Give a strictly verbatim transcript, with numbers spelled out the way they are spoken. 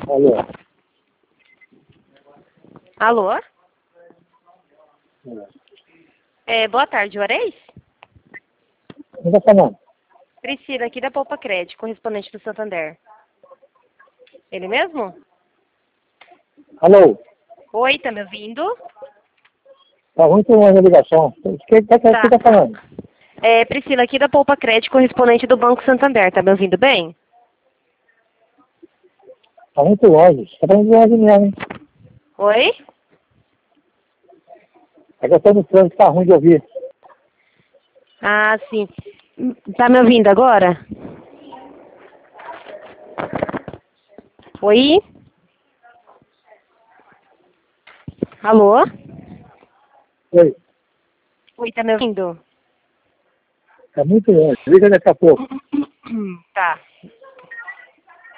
Alô? Alô? É. É, boa tarde, Juarez? Quem tá falando? Priscila, aqui da Poupa Crédito, correspondente do Santander. Ele mesmo? Alô? Oi, tá me ouvindo? Tá muito longe a ligação. Quem tá, Tá. quem tá falando? É, Priscila, aqui da Poupa Crédito, correspondente do Banco Santander. Tá me ouvindo bem? Tá muito longe. Tá falando de longe mesmo, hein? Oi? É que eu tô no trânsito, tá ruim de ouvir. Ah, sim. Tá me ouvindo agora? Oi? Alô? Oi. Oi, tá me ouvindo? Tá muito longe. Liga daqui a pouco. Tá.